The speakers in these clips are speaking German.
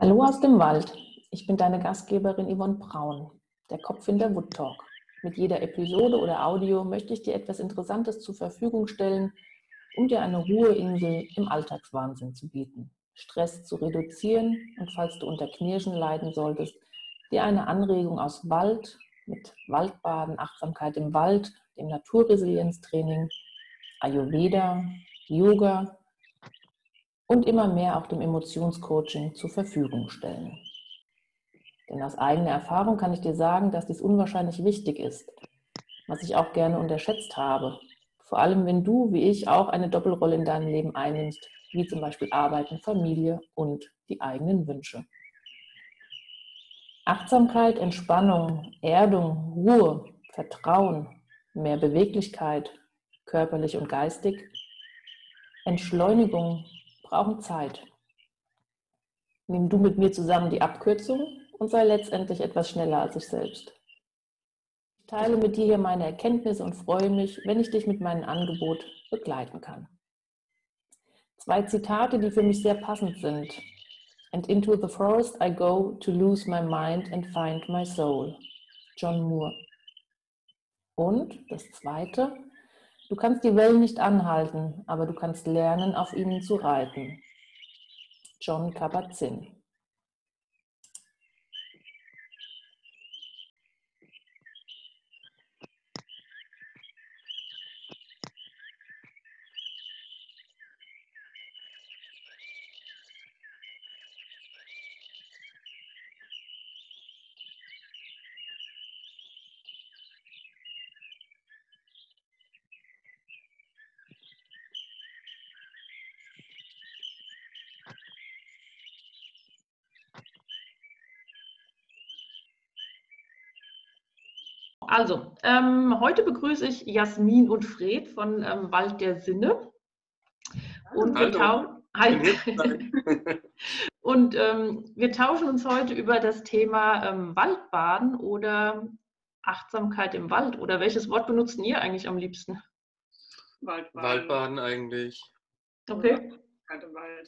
Hallo aus dem Wald. Ich bin deine Gastgeberin Yvonne Braun, der Kopf hinter Wood Talk. Mit jeder Episode oder Audio möchte ich dir etwas Interessantes zur Verfügung stellen, um dir eine Ruheinsel im Alltagswahnsinn zu bieten, Stress zu reduzieren und falls du unter Knirschen leiden solltest, dir eine Anregung aus Wald mit Waldbaden, Achtsamkeit im Wald, dem Naturresilienztraining, Ayurveda, Yoga und immer mehr auch dem Emotionscoaching zur Verfügung stellen. Denn aus eigener Erfahrung kann ich dir sagen, dass dies unwahrscheinlich wichtig ist, was ich auch gerne unterschätzt habe. Vor allem, wenn du, wie ich, auch eine Doppelrolle in deinem Leben einnimmst, wie zum Beispiel Arbeiten, Familie und die eigenen Wünsche. Achtsamkeit, Entspannung, Erdung, Ruhe, Vertrauen, mehr Beweglichkeit, körperlich und geistig, Entschleunigung brauchen Zeit. Nimm du mit mir zusammen die Abkürzung und sei letztendlich etwas schneller als ich selbst. Ich teile mit dir hier meine Erkenntnisse und freue mich, wenn ich dich mit meinem Angebot begleiten kann. 2 Zitate, die für mich sehr passend sind. And into the forest I go to lose my mind and find my soul. John Moore. Und das zweite, du kannst die Wellen nicht anhalten, aber du kannst lernen, auf ihnen zu reiten. Jon Kabat-Zinn. Also, heute begrüße ich Jasmin und Fred von Wald der Sinne. Und wir tauschen uns heute über das Thema Waldbaden oder Achtsamkeit im Wald. Oder welches Wort benutzen ihr eigentlich am liebsten? Waldbaden eigentlich. Okay. Oder im Wald.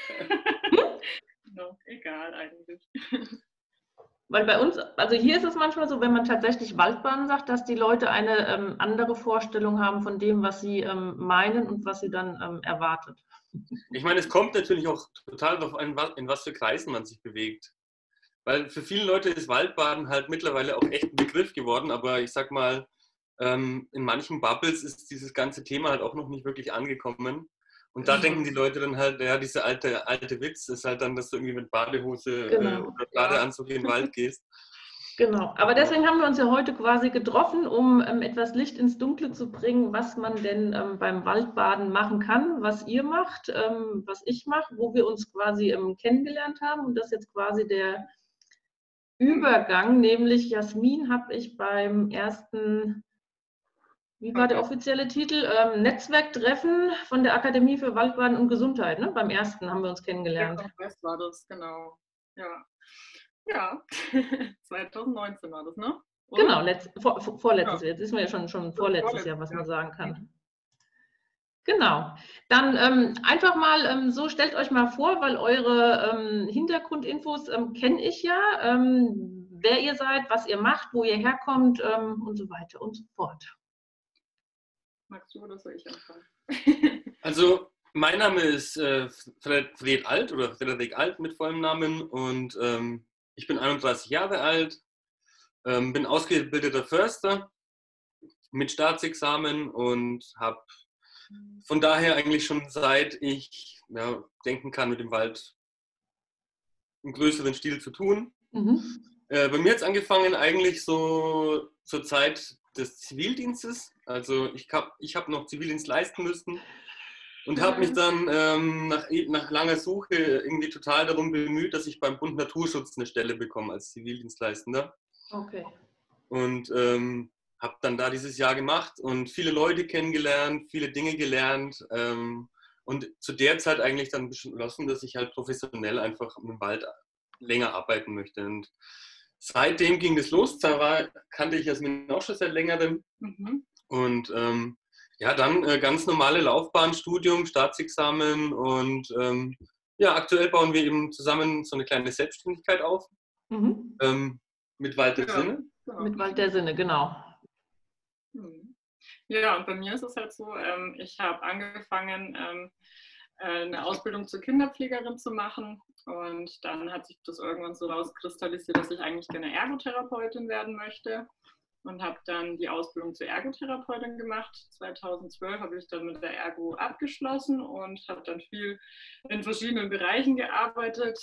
No, egal eigentlich. Weil bei uns, also hier ist es manchmal so, wenn man tatsächlich Waldbaden sagt, dass die Leute eine andere Vorstellung haben von dem, was sie meinen und was sie dann erwartet. Ich meine, es kommt natürlich auch total darauf an, in was für Kreisen man sich bewegt. Weil für viele Leute ist Waldbaden halt mittlerweile auch echt ein Begriff geworden, aber ich sag mal, in manchen Bubbles ist dieses ganze Thema halt auch noch nicht wirklich angekommen. Und da denken die Leute dann halt, ja, dieser alte Witz ist halt dann, dass du irgendwie mit Badehose oder Badeanzug in den Wald gehst. Genau, aber deswegen haben wir uns ja heute quasi getroffen, um etwas Licht ins Dunkle zu bringen, was man denn beim Waldbaden machen kann, was ihr macht, was ich mache, wo wir uns quasi kennengelernt haben. Und das ist jetzt quasi der Übergang, nämlich Jasmin habe ich beim ersten, wie war der offizielle Titel? Netzwerktreffen von der Akademie für Waldbaden und Gesundheit. Ne? Beim ersten haben wir uns kennengelernt. Ja, Kongress war das, genau. Ja, 2019 war das, ne? Oder? Genau, vorletztes Jahr. Jetzt ist mir ja schon vorletztes Jahr, was man sagen kann. Genau. Dann einfach mal so, stellt euch mal vor, weil eure Hintergrundinfos kenne ich ja, wer ihr seid, was ihr macht, wo ihr herkommt und so weiter und so fort. Magst du oder soll ich anfangen? Also, mein Name ist Fred Alt oder Frederik Alt mit vollem Namen und ich bin 31 Jahre alt, bin ausgebildeter Förster mit Staatsexamen und habe von daher eigentlich schon seit ich denken kann, mit dem Wald im größeren Stil zu tun. Bei mir hat es angefangen eigentlich so zur Zeit des Zivildienstes. Also ich hab noch Zivildienst leisten müssen und habe mich dann nach langer Suche irgendwie total darum bemüht, dass ich beim Bund Naturschutz eine Stelle bekomme als Zivildienstleistender. Okay. Und habe dann da dieses Jahr gemacht und viele Leute kennengelernt, viele Dinge gelernt und zu der Zeit eigentlich dann beschlossen, dass ich halt professionell einfach im Wald länger arbeiten möchte. Und seitdem ging das los. Da kannte ich Jasmin auch schon seit längerem. Und dann ganz normale Laufbahn, Studium, Staatsexamen und Ja, aktuell bauen wir eben zusammen so eine kleine Selbstständigkeit auf, mit Wald der Sinne. Genau. Mit Wald der Sinne, genau. Ja, und bei mir ist es halt so, ich habe angefangen, eine Ausbildung zur Kinderpflegerin zu machen, und dann hat sich das irgendwann so rauskristallisiert, dass ich eigentlich gerne Ergotherapeutin werden möchte, und habe dann die Ausbildung zur Ergotherapeutin gemacht. 2012 habe ich dann mit der Ergo abgeschlossen und habe dann viel in verschiedenen Bereichen gearbeitet,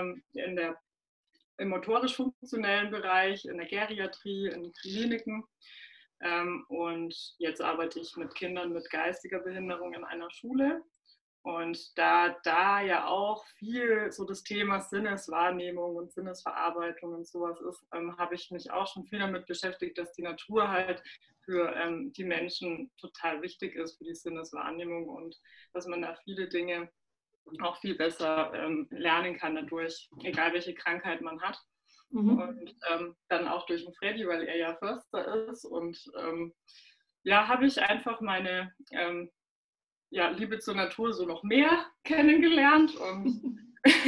im motorisch-funktionellen Bereich, in der Geriatrie, in Kliniken. Und jetzt arbeite ich mit Kindern mit geistiger Behinderung in einer Schule. Und da ja auch viel so das Thema Sinneswahrnehmung und Sinnesverarbeitung und sowas ist, habe ich mich auch schon viel damit beschäftigt, dass die Natur halt für die Menschen total wichtig ist, für die Sinneswahrnehmung, und dass man da viele Dinge auch viel besser lernen kann dadurch, egal welche Krankheit man hat. Und dann auch durch den Freddy, weil er ja Förster ist. Und ja, habe ich einfach meine Liebe zur Natur so noch mehr kennengelernt. Und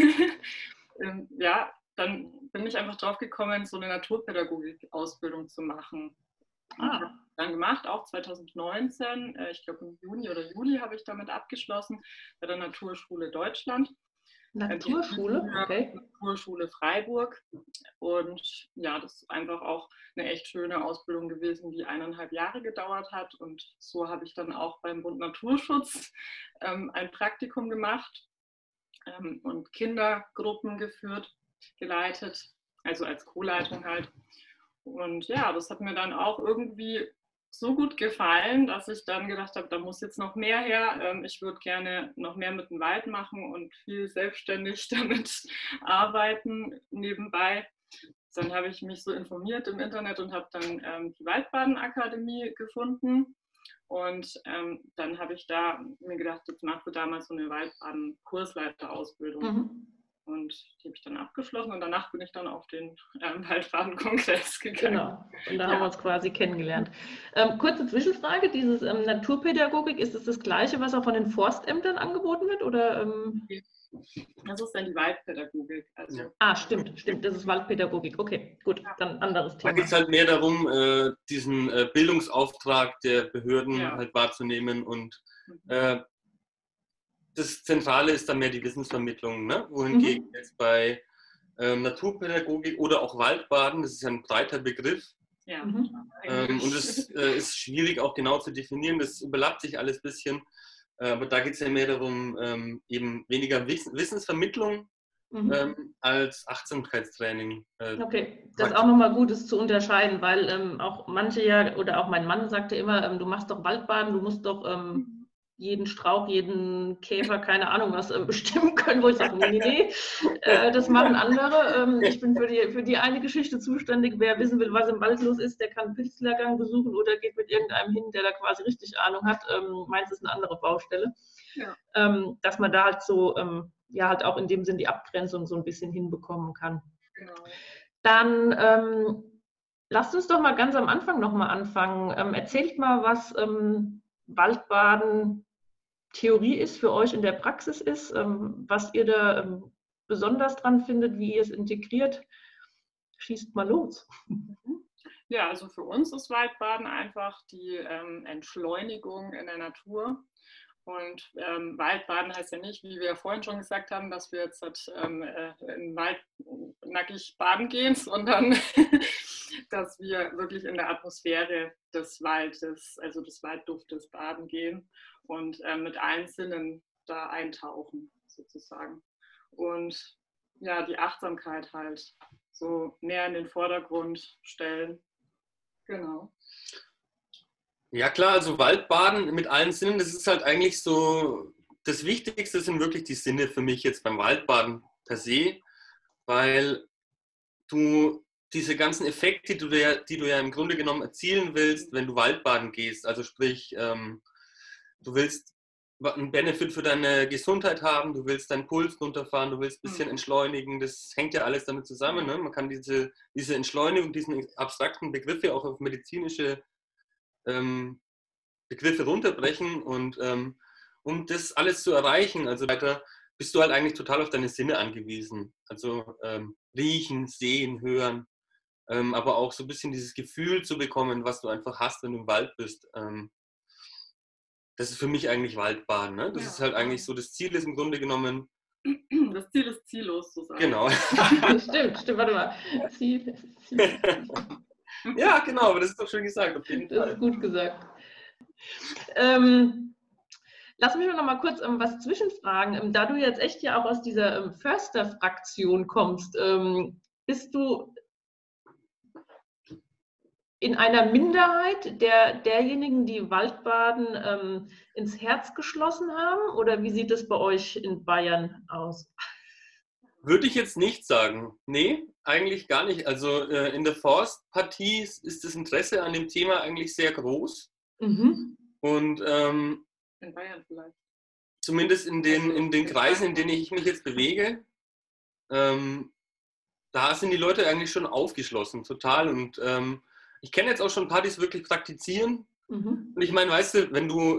ja, dann bin ich einfach drauf gekommen, so eine Naturpädagogik-Ausbildung zu machen. Habe dann gemacht, auch 2019, ich glaube im Juni oder Juli habe ich damit abgeschlossen, bei der Naturschule Deutschland. Naturschule, okay. Naturschule Freiburg. Und ja, das ist einfach auch eine echt schöne Ausbildung gewesen, die 1,5 Jahre gedauert hat. Und so habe ich dann auch beim Bund Naturschutz ein Praktikum gemacht und Kindergruppen geleitet, also als Co-Leitung halt. Und ja, das hat mir dann auch irgendwie so gut gefallen, dass ich dann gedacht habe, da muss jetzt noch mehr her. Ich würde gerne noch mehr mit dem Wald machen und viel selbstständig damit arbeiten nebenbei. Dann habe ich mich so informiert im Internet und habe dann die Waldbadenakademie gefunden. Und dann habe ich da mir gedacht, jetzt machst du damals so eine Waldbaden-Kursleiterausbildung. Und die habe ich dann abgeschlossen, und danach bin ich dann auf den Waldbaden-Kongress gegangen. Genau, und da haben wir uns quasi kennengelernt. Kurze Zwischenfrage, dieses Naturpädagogik, ist es das Gleiche, was auch von den Forstämtern angeboten wird? Oder, Das ist dann die Waldpädagogik. Also. Stimmt, das ist Waldpädagogik. Okay, gut, dann anderes Thema. Da geht es halt mehr darum, diesen Bildungsauftrag der Behörden halt wahrzunehmen, und das Zentrale ist dann mehr die Wissensvermittlung, ne? Wohingegen jetzt bei Naturpädagogik oder auch Waldbaden, das ist ja ein breiter Begriff. Ja. Und es ist schwierig auch genau zu definieren, das überlappt sich alles ein bisschen. Aber da geht es ja mehr darum, eben weniger Wissensvermittlung als Achtsamkeitstraining. Okay, das ist auch nochmal gut, es zu unterscheiden, weil auch manche ja, oder auch mein Mann sagte immer, du machst doch Waldbaden, du musst doch jeden Strauch, jeden Käfer, keine Ahnung was, bestimmen können, wo ich sage, nee, das machen andere. Ich bin für die eine Geschichte zuständig. Wer wissen will, was im Wald los ist, der kann einen Pilzlehrgang besuchen oder geht mit irgendeinem hin, der da quasi richtig Ahnung hat. Meins ist eine andere Baustelle. Ja. Dass man da halt so, halt auch in dem Sinn die Abgrenzung so ein bisschen hinbekommen kann. Genau. Dann lasst uns doch mal ganz am Anfang nochmal anfangen. Erzählt mal, was Waldbaden Theorie ist, für euch in der Praxis ist, was ihr da besonders dran findet, wie ihr es integriert. Schießt mal los. Ja, also für uns ist Waldbaden einfach die Entschleunigung in der Natur. Und Waldbaden heißt ja nicht, wie wir vorhin schon gesagt haben, dass wir jetzt in den Wald nackig baden gehen, sondern dass wir wirklich in der Atmosphäre des Waldes, also des Waldduftes, baden gehen und mit allen Sinnen da eintauchen sozusagen. Und ja, die Achtsamkeit halt so mehr in den Vordergrund stellen. Genau. Ja klar, also Waldbaden mit allen Sinnen, das ist halt eigentlich so, das Wichtigste sind wirklich die Sinne für mich jetzt beim Waldbaden per se, weil du diese ganzen Effekte, die du ja im Grunde genommen erzielen willst, wenn du Waldbaden gehst, also sprich, du willst einen Benefit für deine Gesundheit haben, du willst deinen Puls runterfahren, du willst ein bisschen entschleunigen, das hängt ja alles damit zusammen. Ne? Man kann diese Entschleunigung, diesen abstrakten Begriffe auch auf medizinische Begriffe runterbrechen, und um das alles zu erreichen, also weiter, bist du halt eigentlich total auf deine Sinne angewiesen. Also riechen, sehen, hören, aber auch so ein bisschen dieses Gefühl zu bekommen, was du einfach hast, wenn du im Wald bist. Das ist für mich eigentlich Waldbaden. Ne? Das ist halt eigentlich so, das Ziel ist im Grunde genommen. Das Ziel ist ziellos zu sein. Genau. Stimmt, warte mal. Ziel. Ja, genau, aber das ist doch schön gesagt, auf jeden Fall. Das ist gut gesagt. Lass mich noch mal kurz was zwischenfragen. Da du jetzt echt ja auch aus dieser Förster-Fraktion kommst, bist du in einer Minderheit derjenigen, die Waldbaden ins Herz geschlossen haben? Oder wie sieht es bei euch in Bayern aus? Würde ich jetzt nicht sagen. Nee, eigentlich gar nicht. Also in der Forstpartie ist das Interesse an dem Thema eigentlich sehr groß. Mhm. Und In Bayern vielleicht. zumindest in den Kreisen, in denen ich mich jetzt bewege, da sind die Leute eigentlich schon aufgeschlossen, total. Und ich kenne jetzt auch schon ein paar, die es wirklich praktizieren. Mhm. Und ich meine, weißt du, wenn du,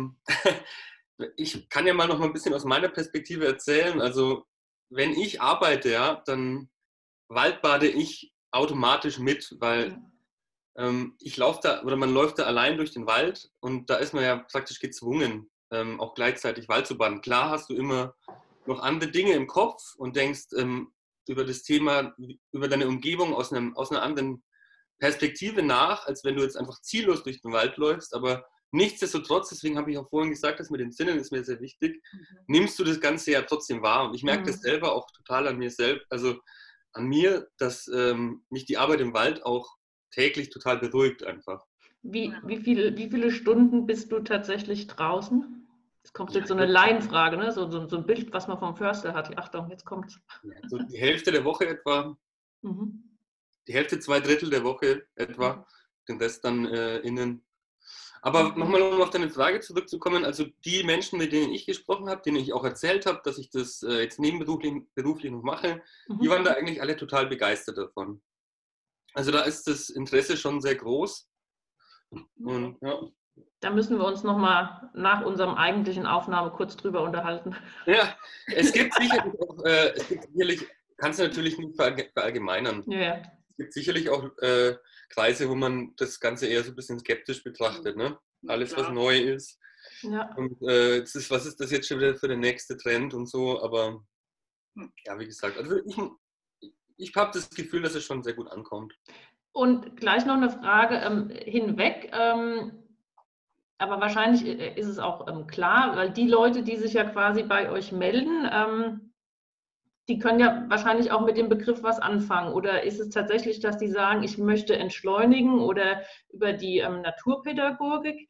ich kann ja mal noch mal ein bisschen aus meiner Perspektive erzählen. Also wenn ich arbeite, ja, dann waldbade ich automatisch mit, weil ich laufe da oder man läuft da allein durch den Wald und da ist man ja praktisch gezwungen, auch gleichzeitig Wald zu baden. Klar hast du immer noch andere Dinge im Kopf und denkst über das Thema, über deine Umgebung aus einer anderen Perspektive nach, als wenn du jetzt einfach ziellos durch den Wald läufst. Aber nichtsdestotrotz, deswegen habe ich auch vorhin gesagt, das mit den Sinnen ist mir sehr wichtig, nimmst du das Ganze ja trotzdem wahr. Und ich merke das selber auch total an mir selbst, also an mir, dass mich die Arbeit im Wald auch täglich total beruhigt einfach. Wie viele Stunden bist du tatsächlich draußen? Das kommt jetzt so eine Ja, Laienfrage, ne? So ein Bild, was man vom Förster hat. Achtung, jetzt kommt's. so die Hälfte der Woche etwa, Mhm. die Hälfte, 2/3 der Woche etwa, den Rest dann innen. Aber nochmal, um auf deine Frage zurückzukommen, also die Menschen, mit denen ich gesprochen habe, denen ich auch erzählt habe, dass ich das jetzt nebenberuflich noch mache, die waren da eigentlich alle total begeistert davon. Also da ist das Interesse schon sehr groß. Und, ja. Da müssen wir uns nochmal nach unserem eigentlichen Aufnahme kurz drüber unterhalten. Ja, es gibt sicherlich, kannst du natürlich nicht verallgemeinern. Ja. Es gibt sicherlich auch Kreise, wo man das Ganze eher so ein bisschen skeptisch betrachtet. Ne? Alles, was neu ist. Ja. Und was ist das jetzt schon wieder für der nächste Trend und so. Aber ja, wie gesagt, also ich habe das Gefühl, dass es schon sehr gut ankommt. Und gleich noch eine Frage hinweg. Aber wahrscheinlich ist es auch klar, weil die Leute, die sich ja quasi bei euch melden, die können ja wahrscheinlich auch mit dem Begriff was anfangen. Oder ist es tatsächlich, dass die sagen, ich möchte entschleunigen oder über die Naturpädagogik?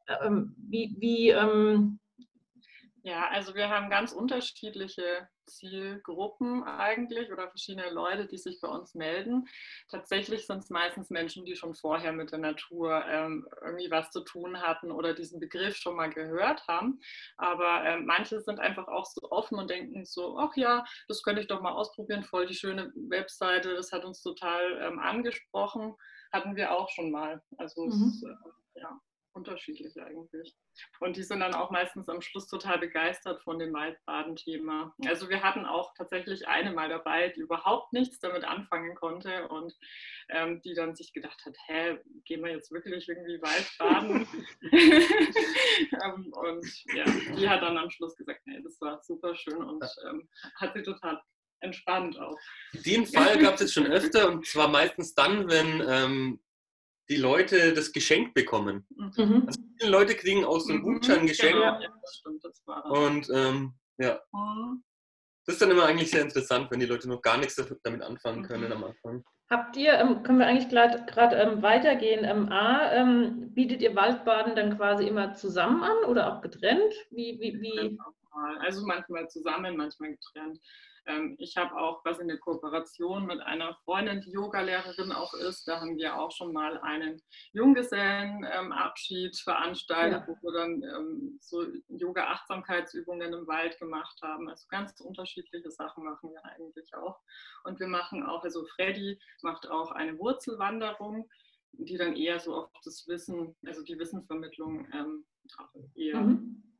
Ja, also wir haben ganz unterschiedliche Zielgruppen eigentlich oder verschiedene Leute, die sich bei uns melden. Tatsächlich sind es meistens Menschen, die schon vorher mit der Natur irgendwie was zu tun hatten oder diesen Begriff schon mal gehört haben. Aber manche sind einfach auch so offen und denken so, ach ja, das könnte ich doch mal ausprobieren, voll die schöne Webseite, das hat uns total angesprochen. Hatten wir auch schon mal. Also es ist, ja, unterschiedlich eigentlich. Und die sind dann auch meistens am Schluss total begeistert von dem Waldbaden-Thema. Also wir hatten auch tatsächlich eine mal dabei, die überhaupt nichts damit anfangen konnte und die dann sich gedacht hat, gehen wir jetzt wirklich irgendwie Waldbaden? Und ja, die hat dann am Schluss gesagt, nee, das war super schön und hat sie total entspannt auch. Den Fall gab es jetzt schon öfter und zwar meistens dann, wenn die Leute das geschenkt bekommen. Also viele Leute kriegen auch so einen Gutschein geschenkt. Genau, ja, das stimmt, das war das. Und ja, das ist dann immer eigentlich sehr interessant, wenn die Leute noch gar nichts damit anfangen können am Anfang. Habt ihr, können wir eigentlich gerade weitergehen, bietet ihr Waldbaden dann quasi immer zusammen an oder auch getrennt? Wie? Also manchmal zusammen, manchmal getrennt. Ich habe auch was in der Kooperation mit einer Freundin, die Yogalehrerin auch ist. Da haben wir auch schon mal einen Junggesellenabschied veranstaltet, wo wir dann so Yoga-Achtsamkeitsübungen im Wald gemacht haben. Also ganz unterschiedliche Sachen machen wir eigentlich auch. Und wir machen auch, also Freddy macht auch eine Wurzelwanderung, die dann eher so auf das Wissen, also die Wissenvermittlung eher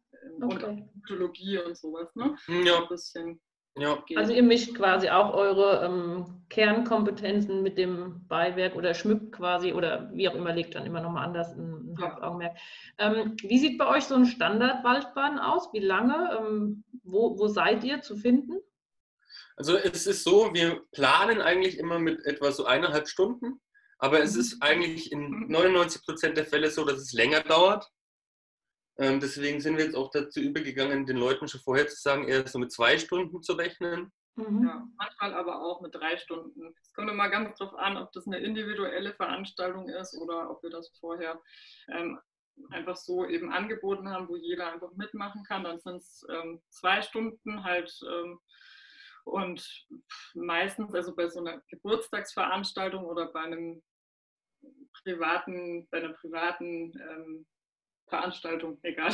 und auch Mythologie und sowas. Ne? Ja. Ein bisschen. Ja. Also ihr mischt quasi auch eure Kernkompetenzen mit dem Beiwerk oder schmückt quasi oder wie auch immer, legt dann immer nochmal anders ein Hauptaugenmerk. Wie sieht bei euch so ein Standard-Waldbaden aus? Wie lange? Wo seid ihr zu finden? Also es ist so, wir planen eigentlich immer mit etwa so 1,5 Stunden, aber es ist eigentlich in 99% der Fälle so, dass es länger dauert. Deswegen sind wir jetzt auch dazu übergegangen, den Leuten schon vorher zu sagen, eher so mit 2 Stunden zu rechnen. Ja, manchmal aber auch mit 3 Stunden. Es kommt immer ganz drauf an, ob das eine individuelle Veranstaltung ist oder ob wir das vorher einfach so eben angeboten haben, wo jeder einfach mitmachen kann. Dann sind es 2 Stunden halt. Und meistens, also bei so einer Geburtstagsveranstaltung oder bei einer privaten Veranstaltung, egal.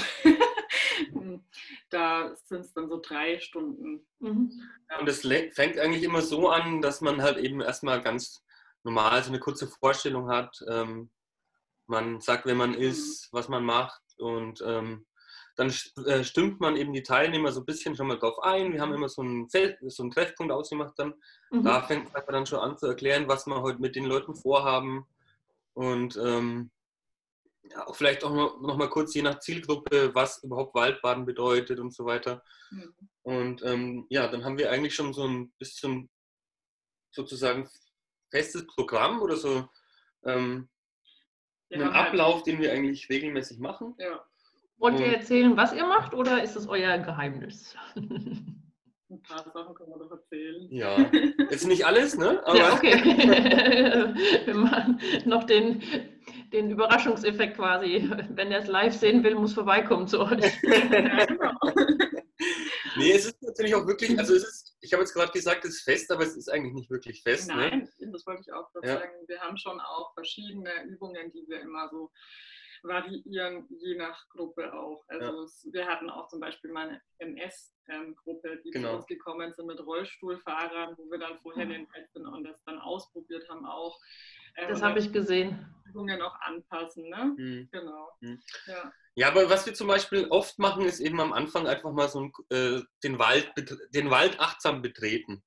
Da sind es dann so 3 Stunden. Ja. Und es fängt eigentlich immer so an, dass man halt eben erstmal ganz normal so eine kurze Vorstellung hat. Man sagt, wer man ist, was man macht und dann stimmt man eben die Teilnehmer so ein bisschen schon mal drauf ein. Wir haben immer so einen Treffpunkt ausgemacht dann. Da fängt man dann schon an zu erklären, was wir heute mit den Leuten vorhaben und ja, auch vielleicht auch noch mal kurz je nach Zielgruppe, was überhaupt Waldbaden bedeutet und so weiter. Und ja, dann haben wir eigentlich schon so ein bisschen sozusagen festes Programm oder so einen Ablauf, den wir eigentlich regelmäßig machen. Ja. Wollt ihr erzählen, was ihr macht oder ist es euer Geheimnis? Ein paar Sachen können wir doch erzählen. Ja, jetzt nicht alles, ne? Aber ja, okay. Wir machen noch den Überraschungseffekt quasi. Wenn er es live sehen will, muss vorbeikommen zu euch. Ja, genau. Nee, es ist natürlich auch wirklich, also ich habe jetzt gerade gesagt, es ist fest, aber es ist eigentlich nicht wirklich fest. Nein, ne? das wollte ich auch gerade sagen. Wir haben schon auch verschiedene Übungen, die wir immer so variieren, je nach Gruppe auch. Also wir hatten auch zum Beispiel mal eine MS-Gruppe, die zu uns gekommen sind mit Rollstuhlfahrern, wo wir dann vorher den Testen und das dann ausprobiert haben auch. Das habe ich gesehen. Übungen auch anpassen, ne? Genau. Ja, aber was wir zum Beispiel oft machen, ist eben am Anfang einfach mal so den Wald achtsam betreten.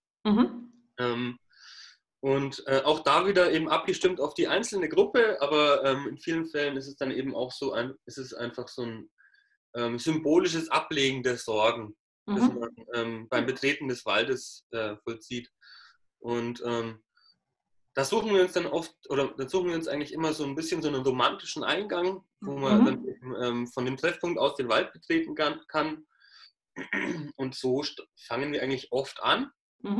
Und auch da wieder eben abgestimmt auf die einzelne Gruppe, aber in vielen Fällen ist es dann eben auch so, ist es einfach so ein symbolisches Ablegen der Sorgen, das man beim Betreten des Waldes vollzieht. Und da suchen wir uns dann oft, oder da suchen wir uns eigentlich immer so ein bisschen so einen romantischen Eingang, wo man dann eben, von dem Treffpunkt aus den Wald betreten kann. Und so fangen wir eigentlich oft an.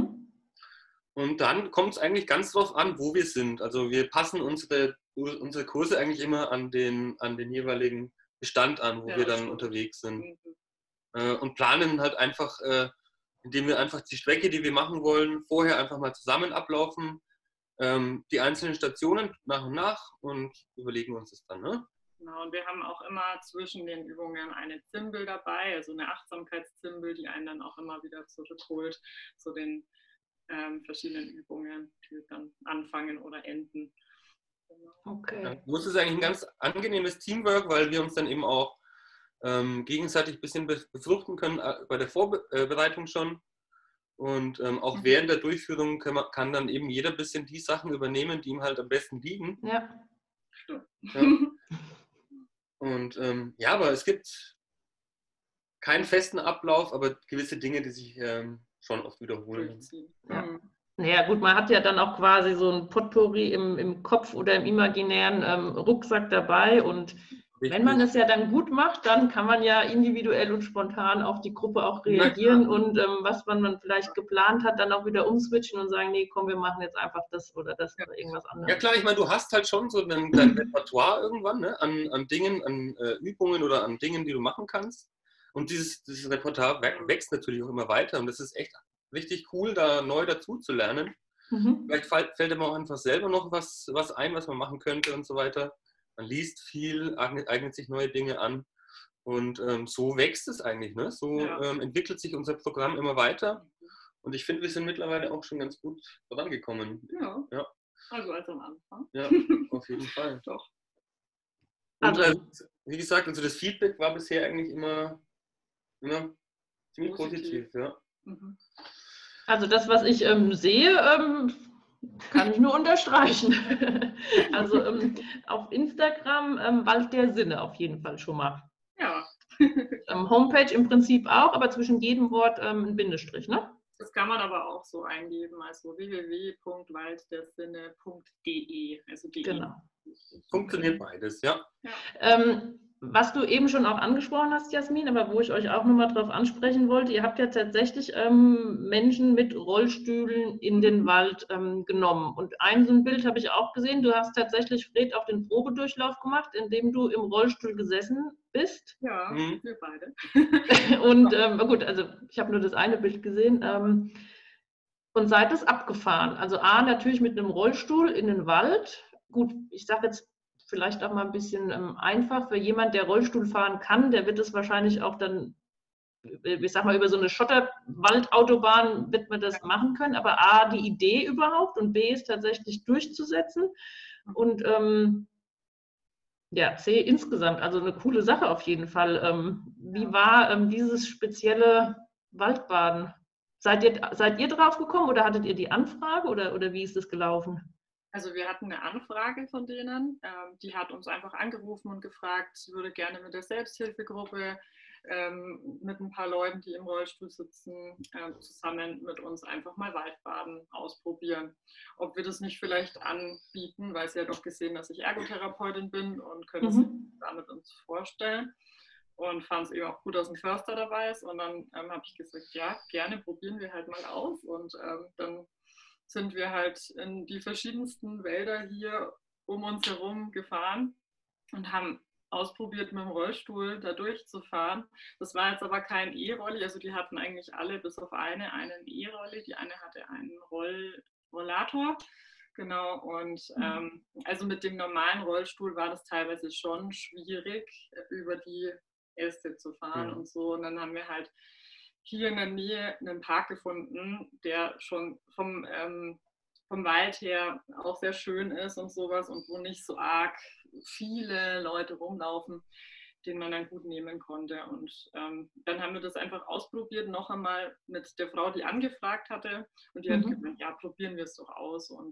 Und dann kommt es eigentlich ganz drauf an, wo wir sind. Also wir passen unsere Kurse eigentlich immer an den jeweiligen Bestand an, wo wir dann unterwegs sind. Und planen halt einfach, indem wir einfach die Strecke, die wir machen wollen, vorher einfach mal zusammen ablaufen, die einzelnen Stationen nach und nach und überlegen uns das dann. Ne? Genau, und wir haben auch immer zwischen den Übungen eine Zimbel dabei, also eine Achtsamkeitszimbel, die einen dann auch immer wieder zurückholt zu den verschiedenen Übungen, die dann anfangen oder enden. Genau. Okay. Ja, so ist es eigentlich ein ganz angenehmes Teamwork, weil wir uns dann eben auch gegenseitig ein bisschen befruchten können bei der Vorbereitung schon. Und auch während der Durchführung kann dann eben jeder ein bisschen die Sachen übernehmen, die ihm halt am besten liegen. Ja. Ja. Und ja, aber es gibt keinen festen Ablauf, aber gewisse Dinge, die sich schon oft wiederholen. Ja. Naja gut, man hat ja dann auch quasi so ein Potpourri im Kopf oder im imaginären Rucksack dabei und wenn man es ja dann gut macht, dann kann man ja individuell und spontan auf die Gruppe auch reagieren und was man vielleicht geplant hat, dann auch wieder umswitchen und sagen, nee, komm, wir machen jetzt einfach das oder das oder irgendwas anderes. Ja klar, ich meine, du hast halt schon so dein Repertoire irgendwann, ne? an Dingen, an Übungen oder an Dingen, die du machen kannst. Und dieses Repertoire wächst natürlich auch immer weiter und das ist echt richtig cool, da neu dazu zu lernen. Vielleicht fällt einem auch einfach selber noch was ein, was man machen könnte und so weiter. Man liest viel, eignet sich neue Dinge an und so wächst es eigentlich. Ne? So entwickelt sich unser Programm immer weiter und ich finde, wir sind mittlerweile auch schon ganz gut vorangekommen. Ja. Also als am Anfang. Ja, auf jeden Fall. Doch. Und wie gesagt, also das Feedback war bisher eigentlich immer Ja, ziemlich positiv, ja. Mhm. Also das, was ich sehe, kann ich nur unterstreichen. Also auf Instagram Wald der Sinne auf jeden Fall schon mal. Ja. Homepage im Prinzip auch, aber zwischen jedem Wort ein Bindestrich, ne? Das kann man aber auch so eingeben, also www.walddersinne.de. Also de. Genau. Funktioniert beides, ja. Was du eben schon auch angesprochen hast, Jasmin, aber wo ich euch auch nochmal drauf ansprechen wollte, ihr habt ja tatsächlich Menschen mit Rollstühlen in den Wald genommen. Und ein so ein Bild habe ich auch gesehen. Du hast tatsächlich, Fred, auch den Probedurchlauf gemacht, in dem du im Rollstuhl gesessen bist. Ja, wir beide. Und gut, also ich habe nur das eine Bild gesehen. Und seid es abgefahren. Also A, natürlich mit einem Rollstuhl in den Wald. Gut, ich sage jetzt vielleicht auch mal ein bisschen einfach. Für jemand, der Rollstuhl fahren kann, der wird es wahrscheinlich auch dann, ich sag mal, über so eine Schotterwaldautobahn wird man das machen können. Aber A, die Idee überhaupt und B, es tatsächlich durchzusetzen. Und ja, C, insgesamt, also eine coole Sache auf jeden Fall. Wie war dieses spezielle Waldbaden? Seid ihr drauf gekommen oder hattet ihr die Anfrage oder wie ist das gelaufen? Also wir hatten eine Anfrage von denen, die hat uns einfach angerufen und gefragt, sie würde gerne mit der Selbsthilfegruppe, mit ein paar Leuten, die im Rollstuhl sitzen, zusammen mit uns einfach mal Waldbaden ausprobieren. Ob wir das nicht vielleicht anbieten, weil sie hat doch gesehen, dass ich Ergotherapeutin bin und können sich damit uns vorstellen. Und fand es eben auch gut, dass ein Förster dabei ist. Und dann habe ich gesagt, ja, gerne, probieren wir halt mal aus. Und dann sind wir halt in die verschiedensten Wälder hier um uns herum gefahren und haben ausprobiert, mit dem Rollstuhl da durchzufahren. Das war jetzt aber kein E-Rolli, also die hatten eigentlich alle bis auf einen E-Rolli. Die eine hatte einen Rollator. Genau, und also mit dem normalen Rollstuhl war das teilweise schon schwierig, über die Äste zu fahren und so. Und dann haben wir halt hier in der Nähe einen Park gefunden, der schon vom Wald her auch sehr schön ist und sowas und wo nicht so arg viele Leute rumlaufen, den man dann gut nehmen konnte. Und dann haben wir das einfach ausprobiert, noch einmal mit der Frau, die angefragt hatte. Und die hat gesagt, ja, probieren wir es doch aus. Und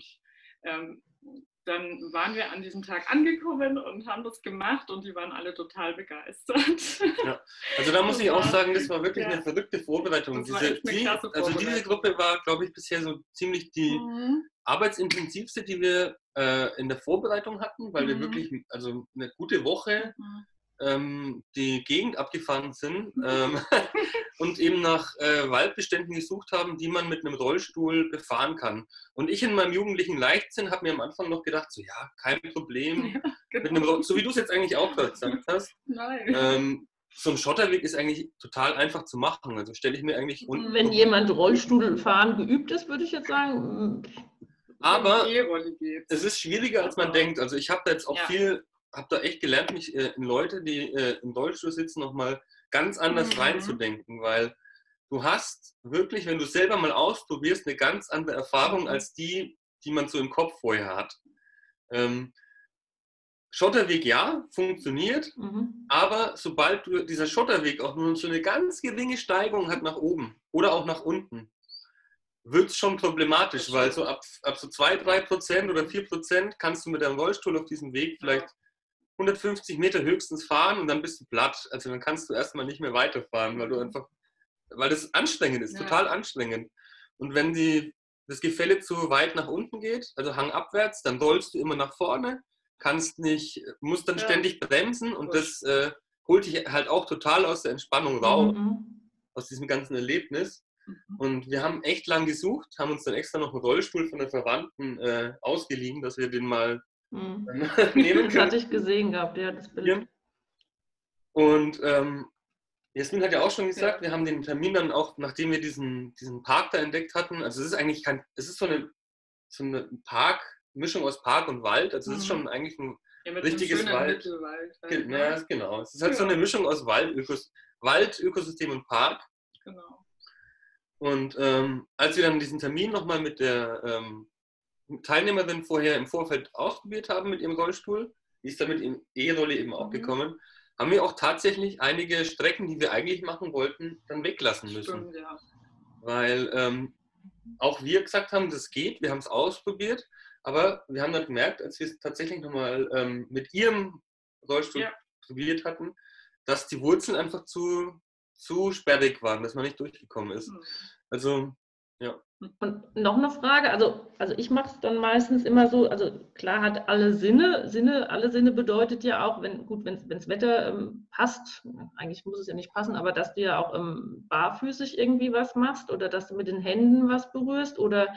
dann waren wir an diesem Tag angekommen und haben das gemacht und die waren alle total begeistert. Ja. Also da muss ich auch sagen, das war wirklich eine verrückte Vorbereitung. Diese Gruppe war, glaube ich, bisher so ziemlich die arbeitsintensivste, die wir in der Vorbereitung hatten, weil wir wirklich also eine gute Woche die Gegend abgefahren sind und eben nach Waldbeständen gesucht haben, die man mit einem Rollstuhl befahren kann. Und ich in meinem jugendlichen Leichtsinn habe mir am Anfang noch gedacht, so ja, kein Problem, ja, genau. Mit einem so wie du es jetzt eigentlich auch gerade gesagt hast. Nein. So ein Schotterweg ist eigentlich total einfach zu machen. Also stelle ich mir eigentlich unten. Wenn jemand Rollstuhlfahren geübt ist, würde ich jetzt sagen. Aber es ist schwieriger, als man denkt. Also ich habe da jetzt auch habe da echt gelernt, mich in Leute, die im Rollstuhl sitzen, nochmal ganz anders reinzudenken, weil du hast wirklich, wenn du selber mal ausprobierst, eine ganz andere Erfahrung als die man so im Kopf vorher hat. Schotterweg, ja, funktioniert, aber sobald dieser Schotterweg auch nur so eine ganz geringe Steigung hat nach oben oder auch nach unten, wird es schon problematisch, weil so ab so 2-3% oder 4% kannst du mit deinem Rollstuhl auf diesem Weg vielleicht 150 Meter höchstens fahren und dann bist du platt. Also dann kannst du erstmal nicht mehr weiterfahren, weil das anstrengend ist, total anstrengend. Und wenn das Gefälle zu weit nach unten geht, also hangabwärts, dann rollst du immer nach vorne, musst dann ständig bremsen und das holt dich halt auch total aus der Entspannung raus, aus diesem ganzen Erlebnis. Und wir haben echt lang gesucht, haben uns dann extra noch einen Rollstuhl von der Verwandten ausgeliehen, dass wir den mal nehmen können. Das hatte ich gesehen gehabt, ja, das Bild. Und Jasmin hat ja auch schon gesagt, wir haben den Termin dann auch, nachdem wir diesen Park da entdeckt hatten, also es ist eigentlich es ist so eine Mischung aus Park und Wald, also es ist schon eigentlich ein richtiges Mittelwald. Halt, ja, genau. Es ist halt so eine Mischung aus Wald, Ökosystem und Park. Genau. Und als wir dann diesen Termin nochmal mit der Teilnehmerin vorher im Vorfeld ausprobiert haben mit ihrem Rollstuhl, die ist dann mit ihrem E-Rolli eben auch gekommen, haben wir auch tatsächlich einige Strecken, die wir eigentlich machen wollten, dann weglassen müssen. Stimmt, ja. Weil auch wir gesagt haben, das geht, wir haben es ausprobiert, aber wir haben dann gemerkt, als wir es tatsächlich nochmal mit ihrem Rollstuhl probiert hatten, dass die Wurzeln einfach zu sperrig waren, dass man nicht durchgekommen ist. Also, ja. Und noch eine Frage, also ich mache es dann meistens immer so, also klar hat alle Sinne bedeutet ja auch, wenn das Wetter passt, eigentlich muss es ja nicht passen, aber dass du ja auch barfüßig irgendwie was machst oder dass du mit den Händen was berührst oder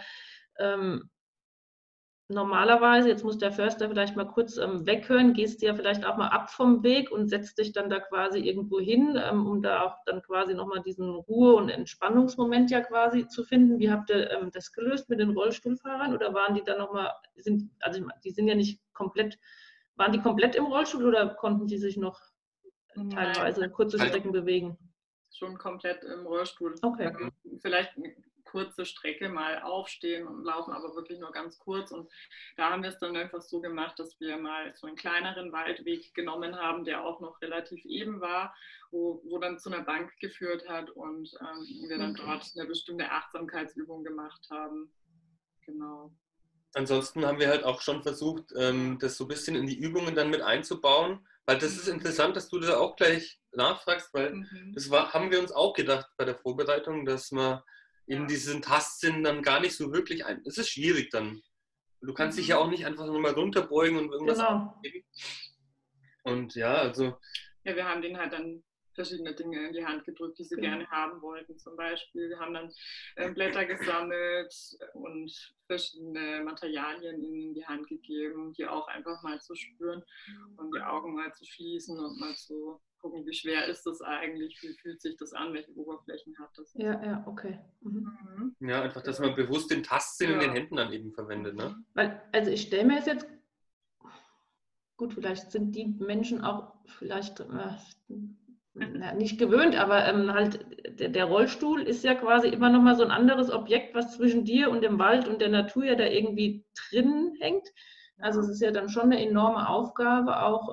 normalerweise, jetzt muss der Förster vielleicht mal kurz weghören, gehst du ja vielleicht auch mal ab vom Weg und setzt dich dann da quasi irgendwo hin, um da auch dann quasi nochmal diesen Ruhe- und Entspannungsmoment ja quasi zu finden. Wie habt ihr das gelöst mit den Rollstuhlfahrern oder waren die dann nochmal, die sind ja nicht komplett, waren die komplett im Rollstuhl oder konnten die sich noch teilweise kurze Strecken bewegen? Schon komplett im Rollstuhl. Okay. Vielleicht eine kurze Strecke mal aufstehen und laufen, aber wirklich nur ganz kurz. Und da haben wir es dann einfach so gemacht, dass wir mal so einen kleineren Waldweg genommen haben, der auch noch relativ eben war, wo dann zu einer Bank geführt hat und wir dann dort eine bestimmte Achtsamkeitsübung gemacht haben. Genau. Ansonsten haben wir halt auch schon versucht, das so ein bisschen in die Übungen dann mit einzubauen. Weil das ist interessant, dass du da auch gleich nachfragst, weil haben wir uns auch gedacht bei der Vorbereitung, dass man eben diesen Tastsinn dann gar nicht so wirklich es ist schwierig dann. Du kannst dich ja auch nicht einfach nur mal runterbeugen und irgendwas aufgeben. Und ja, also... Ja, wir haben denen halt dann verschiedene Dinge in die Hand gedrückt, die sie gerne haben wollten. Zum Beispiel, wir haben dann Blätter gesammelt und verschiedene Materialien ihnen in die Hand gegeben, die auch einfach mal zu spüren und die Augen mal zu schließen und mal zu gucken, wie schwer ist das eigentlich, wie fühlt sich das an, welche Oberflächen hat das. Ja, okay. Ja, einfach, dass man bewusst den Tastsinn in den Händen dann eben verwendet. Ne? Weil, also ich stelle mir es jetzt, gut, vielleicht sind die Menschen auch vielleicht nicht gewöhnt, aber halt der Rollstuhl ist ja quasi immer noch mal so ein anderes Objekt, was zwischen dir und dem Wald und der Natur ja da irgendwie drin hängt. Also es ist ja dann schon eine enorme Aufgabe, auch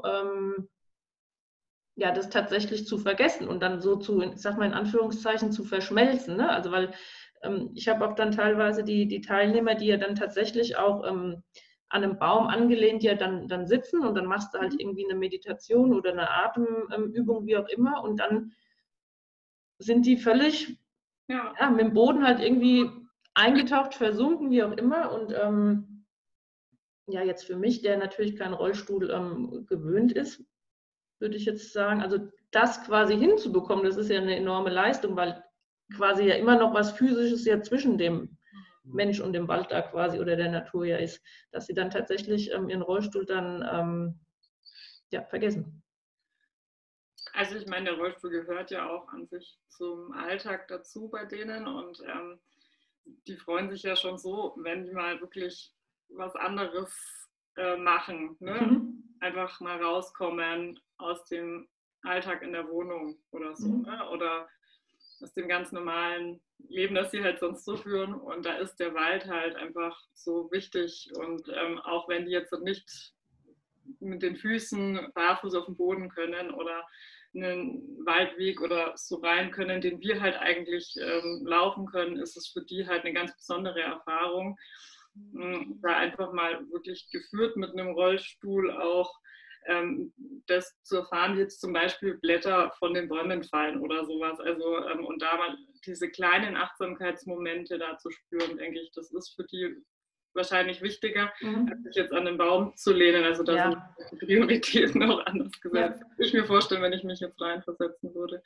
ja, das tatsächlich zu vergessen und dann so zu, ich sag mal in Anführungszeichen, zu verschmelzen. Ne? Also weil ich habe auch dann teilweise die Teilnehmer, die ja dann tatsächlich auch an einem Baum angelehnt ja dann sitzen und dann machst du halt irgendwie eine Meditation oder eine Atemübung, wie auch immer, und dann sind die völlig mit dem Boden halt irgendwie eingetaucht, versunken, wie auch immer. Und ja, jetzt für mich, der natürlich keinen Rollstuhl gewöhnt ist, würde ich jetzt sagen, also das quasi hinzubekommen, das ist ja eine enorme Leistung, weil quasi ja immer noch was Physisches ja zwischen dem Mensch und dem Wald da quasi oder der Natur ja ist, dass sie dann tatsächlich ihren Rollstuhl dann vergessen. Also ich meine, der Rollstuhl gehört ja auch an sich zum Alltag dazu bei denen und die freuen sich ja schon so, wenn die mal wirklich was anderes machen. Ne? Einfach mal rauskommen aus dem Alltag in der Wohnung oder so. Ne? Oder aus dem ganz normalen Leben, das sie halt sonst so führen. Und da ist der Wald halt einfach so wichtig. Und auch wenn die jetzt nicht mit den Füßen barfuß auf dem Boden können oder einen Waldweg oder so rein können, den wir halt eigentlich laufen können, ist es für die halt eine ganz besondere Erfahrung. Da einfach mal wirklich geführt mit einem Rollstuhl auch das zu erfahren, wie jetzt zum Beispiel Blätter von den Bäumen fallen oder sowas. Also und da mal diese kleinen Achtsamkeitsmomente da zu spüren, denke ich, das ist für die wahrscheinlich wichtiger, als sich jetzt an den Baum zu lehnen. Also da sind die Prioritäten auch anders gesetzt. Ja. Ich mir vorstellen, wenn ich mich jetzt reinversetzen würde.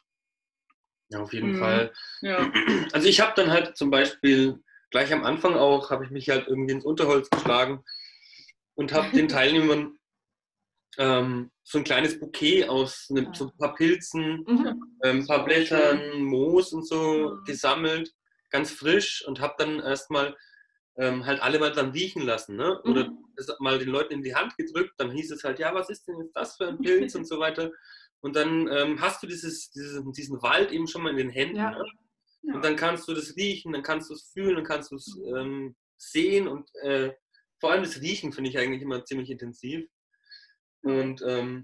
Ja, auf jeden Fall. Ja. Also ich habe dann halt zum Beispiel gleich am Anfang auch, habe ich mich halt irgendwie ins Unterholz geschlagen und habe den Teilnehmern so ein kleines Bouquet aus so ein paar Pilzen, ein paar Blättern, Moos und so gesammelt, ganz frisch, und habe dann erstmal halt alle mal dann riechen lassen, ne? Oder das mal den Leuten in die Hand gedrückt, dann hieß es halt, ja, was ist denn jetzt das für ein Pilz und so weiter. Und dann hast du diesen Wald eben schon mal in den Händen. Ja. Ne? Ja. Und dann kannst du das riechen, dann kannst du es fühlen, dann kannst du es sehen und vor allem das Riechen finde ich eigentlich immer ziemlich intensiv. Und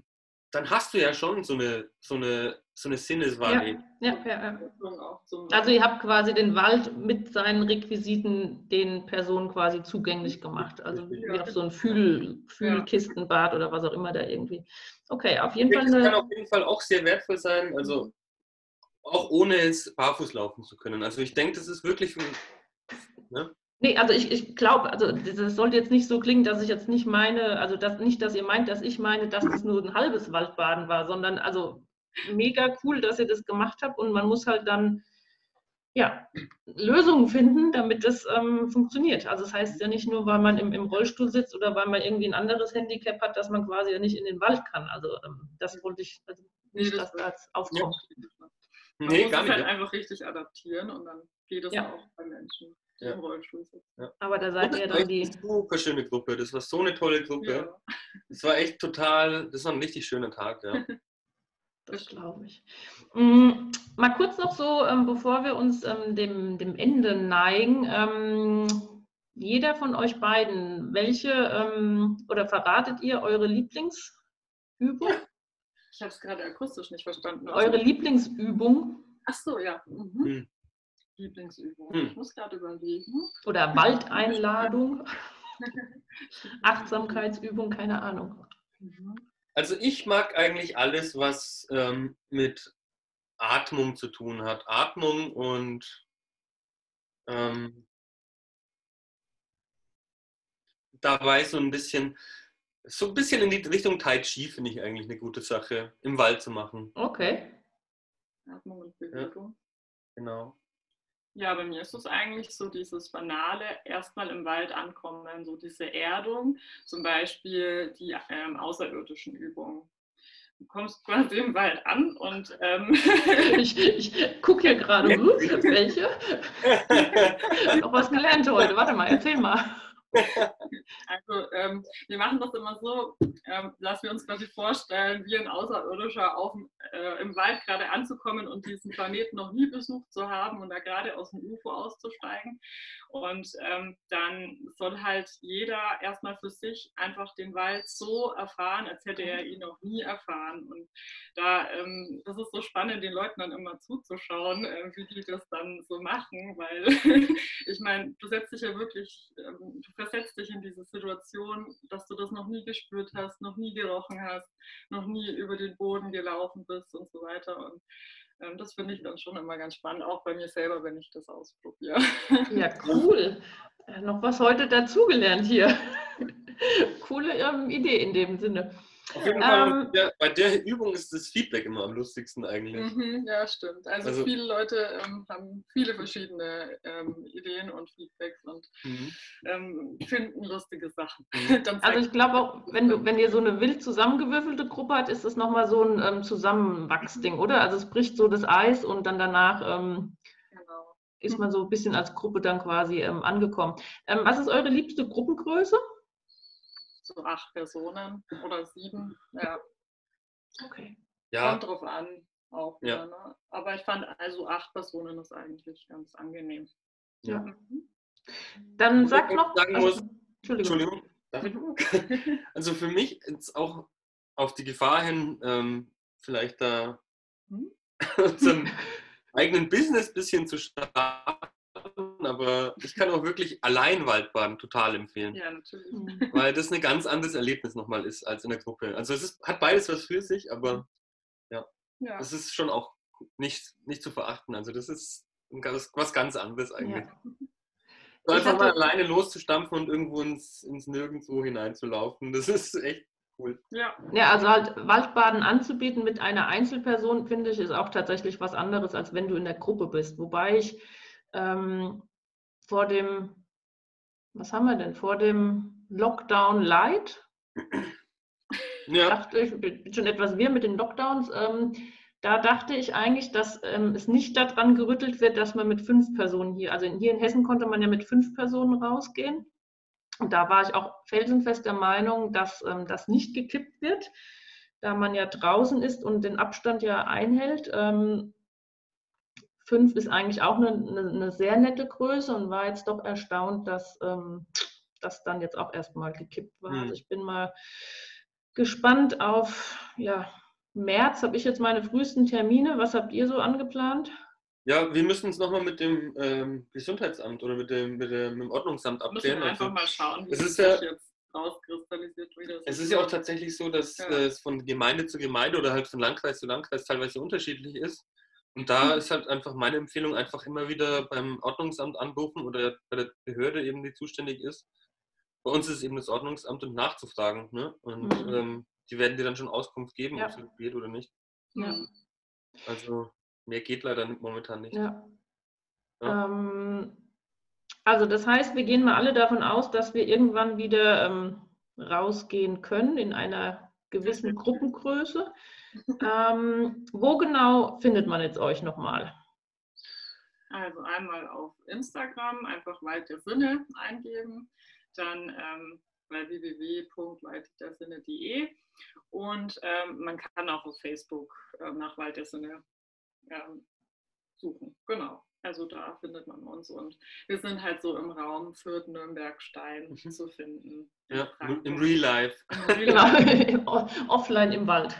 dann hast du ja schon so eine Sinneswahrnehmung. Ja. Also ihr habt quasi den Wald mit seinen Requisiten den Personen quasi zugänglich gemacht. Also wie auf so ein Fühlkistenbad oder was auch immer da irgendwie. Okay, auf jeden Fall. Das kann auf jeden Fall auch sehr wertvoll sein, also auch ohne es barfuß laufen zu können. Also ich denke, das ist wirklich... Ne? Nee, also ich glaube, also das sollte jetzt nicht so klingen, dass ich jetzt nicht meine, also nicht, dass ihr meint, dass ich meine, dass das nur ein halbes Waldbaden war, sondern also mega cool, dass ihr das gemacht habt und man muss halt dann Lösungen finden, damit das funktioniert. Also das heißt ja nicht nur, weil man im Rollstuhl sitzt oder weil man irgendwie ein anderes Handicap hat, dass man quasi ja nicht in den Wald kann. Also das wollte ich, also nicht, dass das aufkommt. Man muss es halt einfach richtig adaptieren und dann geht es auch bei Menschen. Ja. Im Rollstuhl sitzen. Ja. Aber da seid ihr dann die... Das war eine super schöne Gruppe, das war so eine tolle Gruppe. Ja. Das war echt total, das war ein richtig schöner Tag, ja. Das glaube ich. Mal kurz noch so, bevor wir uns dem Ende neigen. Jeder von euch beiden, oder verratet ihr eure Lieblingsübung? Ich habe es gerade akustisch nicht verstanden. Eure Lieblingsübung? Ach so, ja. Mhm. Lieblingsübung. Ich muss gerade überlegen. Oder Waldeinladung, Achtsamkeitsübung, keine Ahnung. Also ich mag eigentlich alles, was mit Atmung zu tun hat. Atmung und dabei so ein bisschen in die Richtung Tai Chi finde ich eigentlich eine gute Sache, im Wald zu machen. Okay. Atmung und Bewegung. Ja, genau. Ja, bei mir ist es eigentlich so dieses Banale, erstmal im Wald ankommen, so diese Erdung, zum Beispiel die außerirdischen Übungen. Du kommst quasi im Wald an und... Ich gucke hier gerade, welche? Noch was gelernt heute, warte mal, erzähl mal. Also wir machen das immer so, dass wir uns quasi vorstellen, wie ein Außerirdischer im Wald gerade anzukommen und diesen Planeten noch nie besucht zu haben und da gerade aus dem UFO auszusteigen. Und dann soll halt jeder erstmal für sich einfach den Wald so erfahren, als hätte er ihn noch nie erfahren. Und das ist so spannend, den Leuten dann immer zuzuschauen, wie die das dann so machen, weil ich meine, du setzt dich ja wirklich, du versetzt dich in diese Situation, dass du das noch nie gespürt hast, noch nie gerochen hast, noch nie über den Boden gelaufen bist und so weiter. Und das finde ich dann schon immer ganz spannend, auch bei mir selber, wenn ich das ausprobiere. Ja, cool. Noch was heute dazugelernt hier. Coole Idee in dem Sinne. Auf jeden Fall, bei der Übung ist das Feedback immer am lustigsten eigentlich. Ja, stimmt. Also viele Leute haben viele verschiedene Ideen und Feedbacks und finden lustige Sachen. Also ich glaube auch, wenn ihr so eine wild zusammengewürfelte Gruppe habt, ist das nochmal so ein Zusammenwachsding, oder? Also es bricht so das Eis und dann danach ist man so ein bisschen als Gruppe dann quasi angekommen. Was ist eure liebste Gruppengröße? So 8 Personen oder 7, ja. Okay. Ja. Kommt drauf an, auch wieder, ne? Aber ich fand also 8 Personen ist eigentlich ganz angenehm. Ja. Dann sag noch. Entschuldigung. Darf ich noch? Also für mich ist auch auf die Gefahr hin, vielleicht da unseren eigenen Business ein bisschen zu starten. Aber ich kann auch wirklich allein Waldbaden total empfehlen. Ja, natürlich. Weil das ein ganz anderes Erlebnis nochmal ist als in der Gruppe. Also hat beides was für sich, aber das ist schon auch nicht zu verachten. Also das ist was ganz anderes eigentlich. Ja. So einfach mal alleine loszustampfen und irgendwo ins Nirgendwo hineinzulaufen, das ist echt cool. Ja, also halt Waldbaden anzubieten mit einer Einzelperson, finde ich, ist auch tatsächlich was anderes, als wenn du in der Gruppe bist. Wobei ich vor dem Lockdown Light, dachte ich, bin schon etwas wirr mit den Lockdowns, da dachte ich eigentlich, dass es nicht daran gerüttelt wird, dass man mit 5 Personen hier in Hessen konnte man ja mit 5 Personen rausgehen. Und da war ich auch felsenfest der Meinung, dass das nicht gekippt wird, da man ja draußen ist und den Abstand ja einhält. 5 ist eigentlich auch eine sehr nette Größe und war jetzt doch erstaunt, dass das dann jetzt auch erstmal gekippt war. Also ich bin mal gespannt auf März. Habe ich jetzt meine frühesten Termine. Was habt ihr so angeplant? Ja, wir müssen es nochmal mit dem Gesundheitsamt oder mit dem Ordnungsamt abklären. Müssen wir einfach mal schauen, wie es ist das jetzt rauskristallisiert wird. Es ist ja auch tatsächlich so, dass es von Gemeinde zu Gemeinde oder halt von Landkreis zu Landkreis teilweise unterschiedlich ist. Und da ist halt einfach meine Empfehlung, einfach immer wieder beim Ordnungsamt anrufen oder bei der Behörde eben, die zuständig ist. Bei uns ist es eben das Ordnungsamt und nachzufragen. Ne? Und die werden dir dann schon Auskunft geben, ob es geht oder nicht. Ja. Also mehr geht leider momentan nicht. Ja. Also das heißt, wir gehen mal alle davon aus, dass wir irgendwann wieder rausgehen können in einer gewissen Gruppengröße. Wo genau findet man jetzt euch nochmal? Also einmal auf Instagram einfach Wald der Sinne eingeben, dann bei www.walddersinne.de und man kann auch auf Facebook nach Wald der Sinne suchen. Genau. Also da findet man uns und wir sind halt so im Raum Fürth, Nürnberg, Stein zu finden. Ja, im Real Life. Genau, offline im Wald.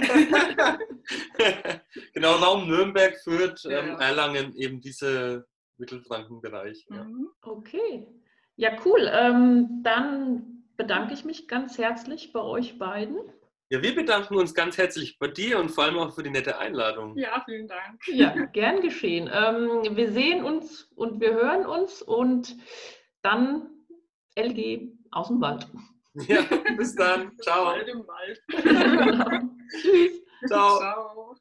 Genau, Raum Nürnberg, Fürth, Erlangen, eben diese Mittelfrankenbereich. Ja. Okay, ja cool. Dann bedanke ich mich ganz herzlich bei euch beiden. Ja, wir bedanken uns ganz herzlich bei dir und vor allem auch für die nette Einladung. Ja, vielen Dank. Ja, gern geschehen. Wir sehen uns und wir hören uns und dann LG aus dem Wald. Ja, bis dann. Ciao. Wald im Wald. Genau. Tschüss. Ciao. Ciao.